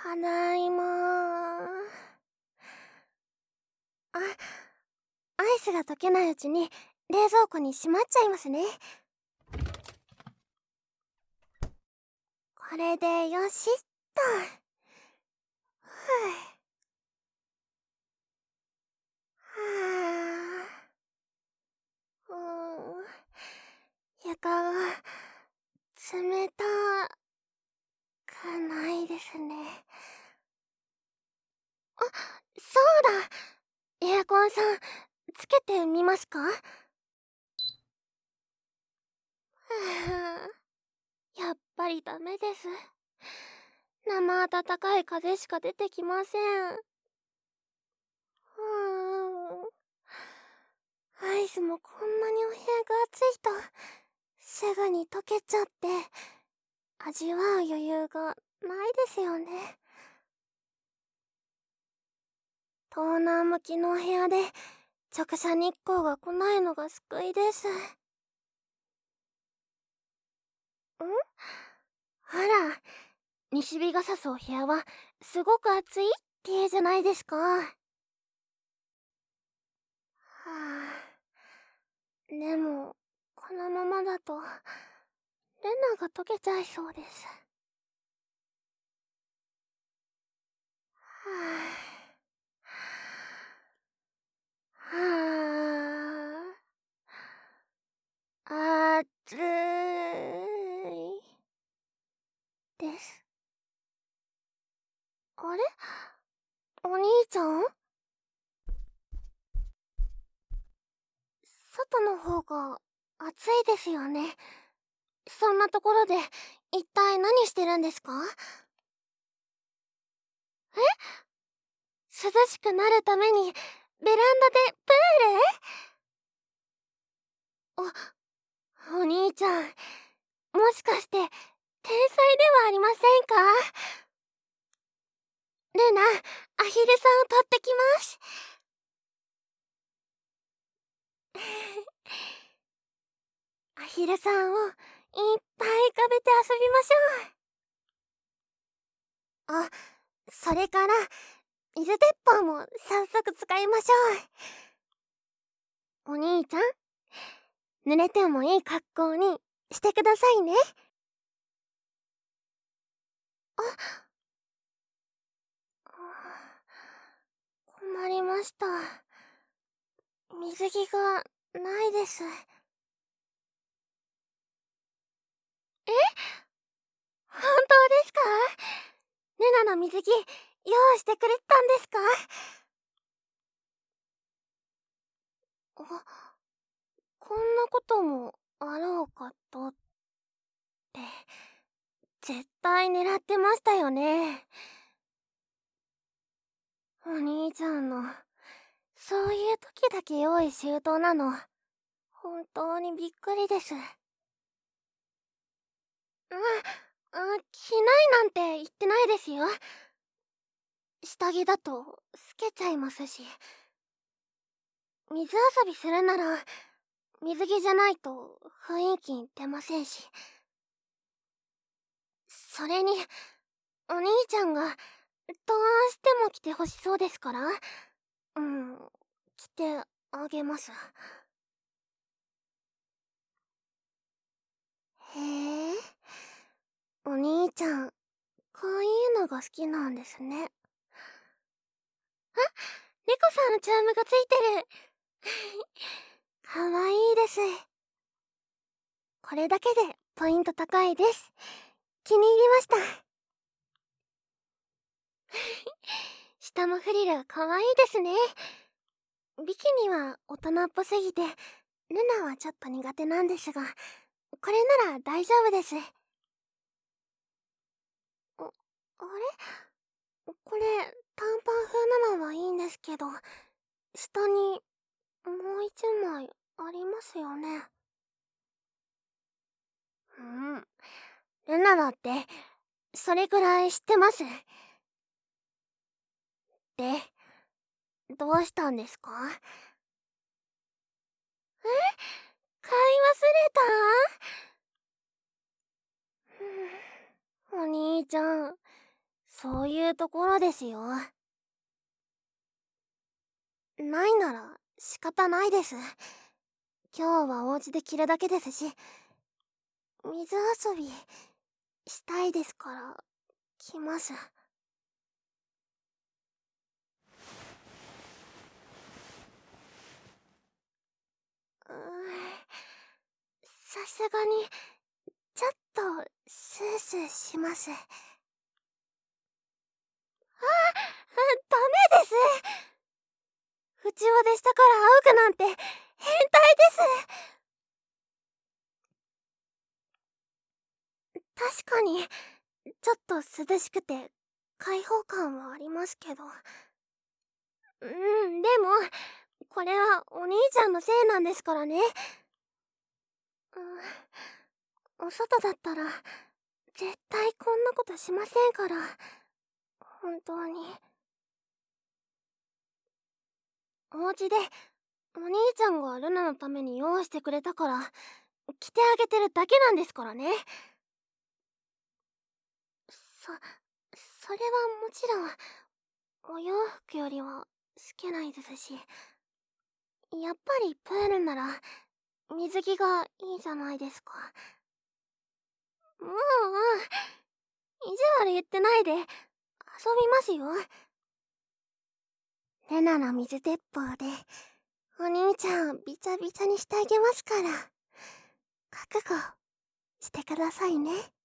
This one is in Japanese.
ただいま。アイスが溶けないうちに冷蔵庫にしまっちゃいますね。これでよしっと。はあ。床が冷たくないですね。あ、そうだ。エアコンさん、つけてみますか？やっぱりダメです。生暖かい風しか出てきません。アイスもこんなにお部屋が暑いとすぐに溶けちゃって味わう余裕がないですよね。東南向きのお部屋で直射日光が来ないのが救いです。あら、西日が差すお部屋はすごく暑いって言うじゃないですか。はあ、でもこのままだとレナが溶けちゃいそうです。はあ、はあ、暑いです。あれ、お兄ちゃん、外の方が暑いですよね。そんなところで一体何してるんですか？涼しくなるためにベランダでプール？お兄ちゃん、もしかして天才ではありませんか？ルナ、アヒルさんを取ってきます。アヒルさんをいっぱい浮かべて遊びましょう。それから水鉄砲も早速使いましょう。お兄ちゃん、濡れてもいい格好にしてくださいね。困りました。水着がないです。本当ですか？ルナの水着用意してくれたんですか？こんなこともあろうかとって絶対狙ってましたよね。お兄ちゃんのそういう時だけ用意周到なの本当にびっくりです。着ないなんて言ってないですよ。下着だと透けちゃいますし、水遊びするなら水着じゃないと雰囲気出ませんし、それにお兄ちゃんがどうしても着てほしそうですから、着てあげます。へえ、お兄ちゃんこういうのが好きなんですね。猫さんのチャームがついてる。かわいいです。これだけでポイント高いです。気に入りました。下もフリルかわいいですね。ビキニは大人っぽすぎてルナはちょっと苦手なんですが、これなら大丈夫です。あれ、これ短パン風なのはいいんですけど、下にもう一枚ありますよね。ルナだってそれくらい知ってます。で、どうしたんですか？買い忘れた？お兄ちゃん、そういいうところですよ。ないなら仕方ないです。今日はお家で着るだけですし、水遊びしたいですから来ます。さすがにちょっとスースーします。ダメです。内輪で下から仰ぐなんて変態です。確かにちょっと涼しくて開放感はありますけど、でもこれはお兄ちゃんのせいなんですからね。お外だったら絶対こんなことしませんから。本当に。お家でお兄ちゃんがルナのために用意してくれたから着てあげてるだけなんですからね。そそれはもちろんお洋服よりは透けないですし、やっぱりプールなら水着がいいじゃないですか。もう意地悪言ってないで遊びますよ。レナの水鉄砲でお兄ちゃんをびちゃびちゃにしてあげますから、覚悟してくださいね。